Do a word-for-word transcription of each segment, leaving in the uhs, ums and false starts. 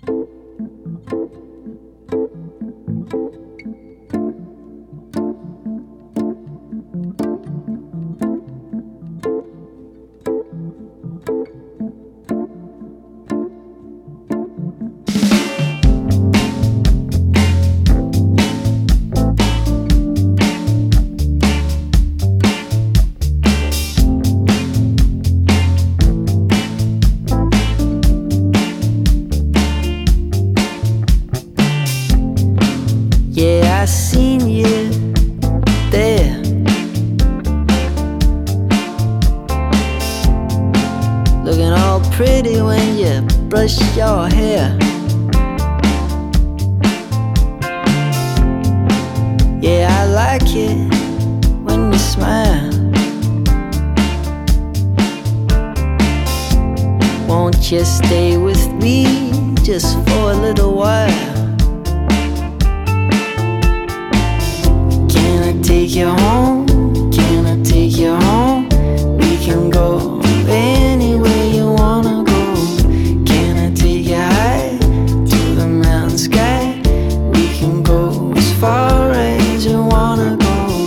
Yeah, I seen you there, looking all pretty when you brush your hair. Yeah, I like it when you smile. Won't you stay with me just for a little while? Take you home, can I take you home? We can go anywhere you wanna go. Can I take you high to the mountain sky? We can go as far as you wanna go.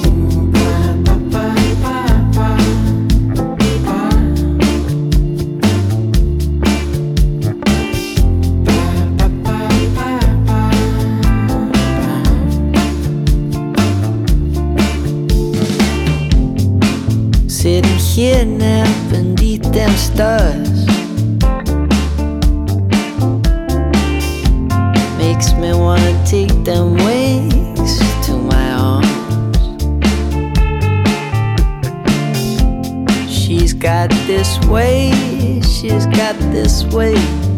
Sitting here now beneath them stars makes me wanna take them wings to my arms. She's got this way, she's got this way